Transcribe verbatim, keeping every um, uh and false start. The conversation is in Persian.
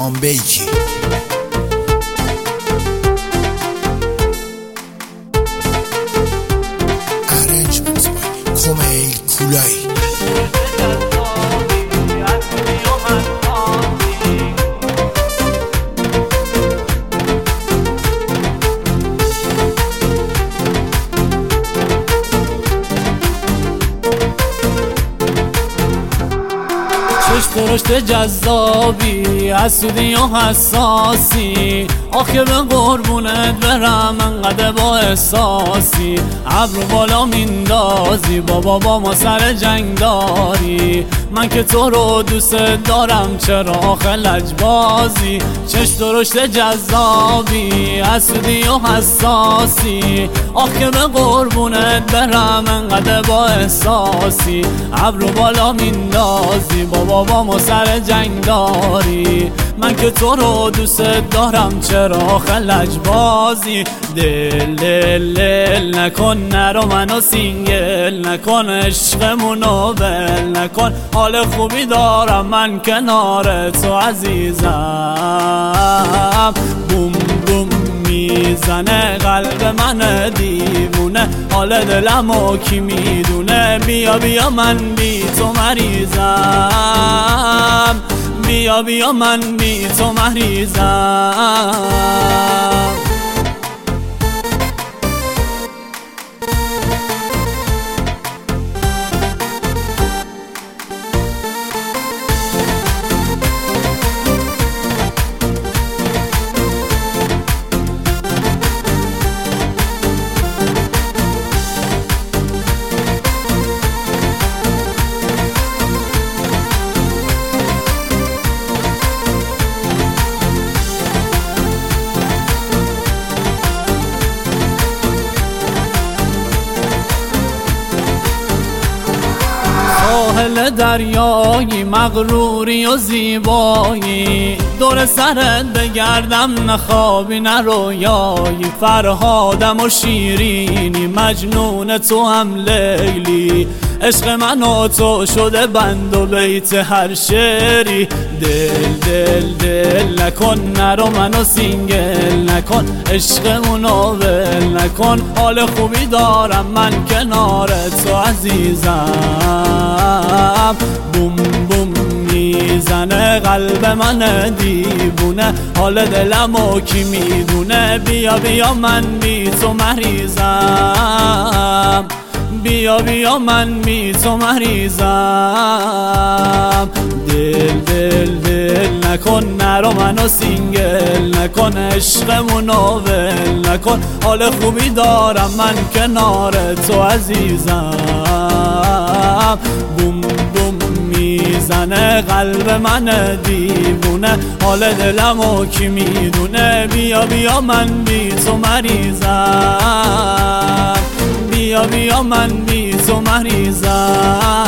الهام بیکی. Arrangements by Kumail Kulay. چشم درشت جذابی، حسودی و حساسی، آخه به قربونت برم انقدر با احساسی. ابرو بالا میندازی، بابا با ما سر جنگ داری، من که تو رو دوست دارم چرا آخه لجبازی. چشم درشت جذابی، حسودی و حساسی، آخه به قربونت برم انقدر با احساسی. ابرو بالا میندازی، بابا با ما سر جنگ داری، من که تو رو دوست دارم چرا آخه لجبازی. دل دل دل نکن، نرو منو سینگل نکن، عشقمونو بل نکن، حال خوبی دارم من کنار تو عزیزم. بوم بوم میزنه قلب من دیوونه، حال دلمو کی میدونه، بیا بیا من بی تو مریضم، بیا بیا من بی تو مریضم. ساحل دریایی، مغروری و زیبایی، دور سرت بگردم نخوابی نه رویایی. فرهادم و شیرینی، مجنون تو هم لیلی، عشق من و تو شده بند و بیت هر شعری. دل دل دل نکن، نرو منو سینگل نکن، عشقمونو ول نکن، حال خوبی دارم من کنار تو عزیزم. بوم بوم میزنه قلب من دیوونه، حال دلمو کی میدونه، بیا بیا من بی تو مریضم، بیا بیا من بی تو مریضم. دل دل دل نکن، نرو منو سینگل نکن، عشقمونو ول نکن، حال خوبی دارم من کنار تو عزیزم. بوم بوم میزنه قلب من دیوونه، حال دلمو کی میدونه، بیا بیا من بی تو مریضم، بیا بیا من بی تو مریضم.